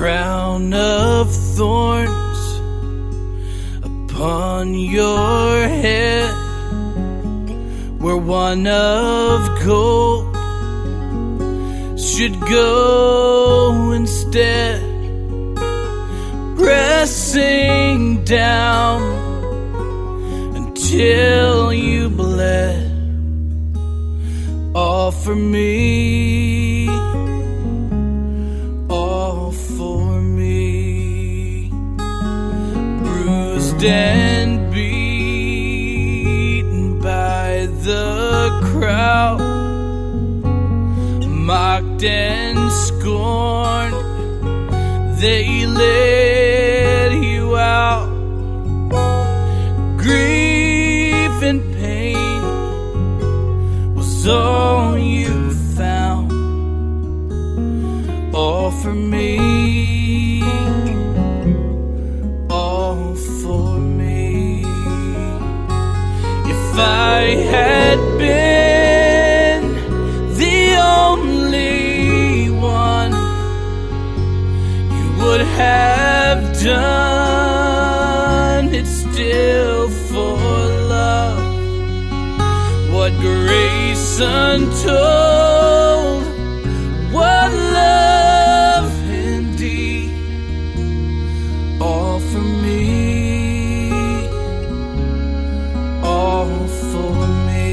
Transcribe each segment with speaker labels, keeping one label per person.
Speaker 1: crown of thorns upon your head where one of gold should go instead, pressing down until you bled all for me, all for me. Bruised and beaten by the crowd, mocked and scorned, they led you out. Grief and pain was all you found, all for me, all for me. If I had been the only one, you would have done it still for love. What grace untold, what love indeed, all for me, all for me.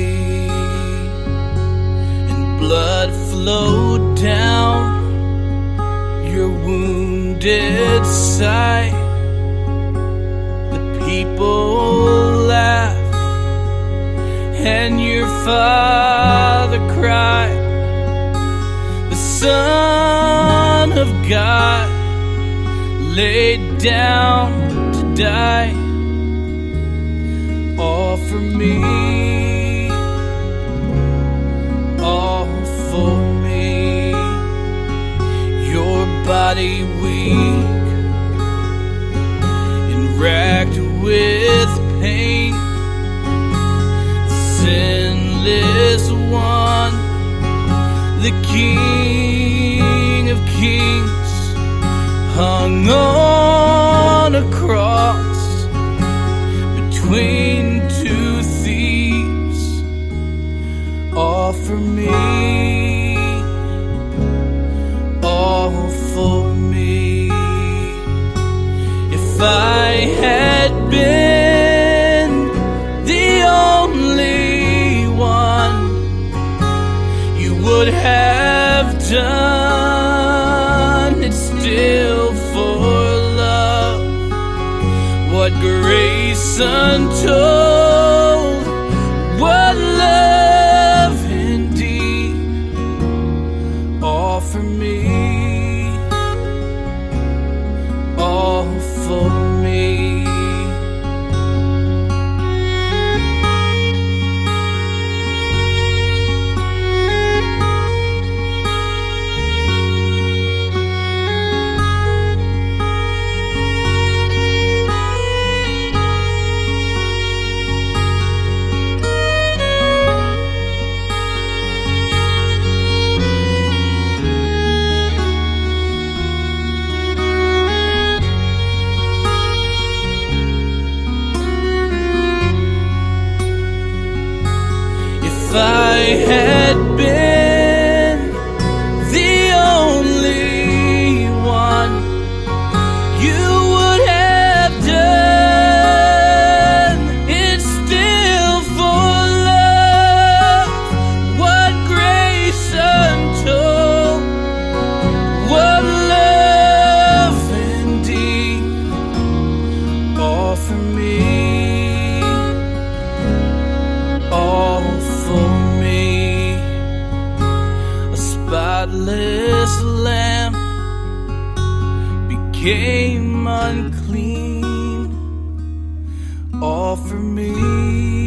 Speaker 1: And blood flowed down your wounded side. The people laughed and your father cried. The Son of God laid down to die, all for me, all for me. Your body weak and racked with pain, sinless one, the King of Kings, hung on a cross between two thieves, all for me, all for me. If I had been the only one, you would have done it still for love. What grace untold, what love indeed, all for me, all for me. If I had been the only one, you would have done it still for love. What grace untold, what love indeed, all for me, all for me. A spotless lamb became unclean, all for me.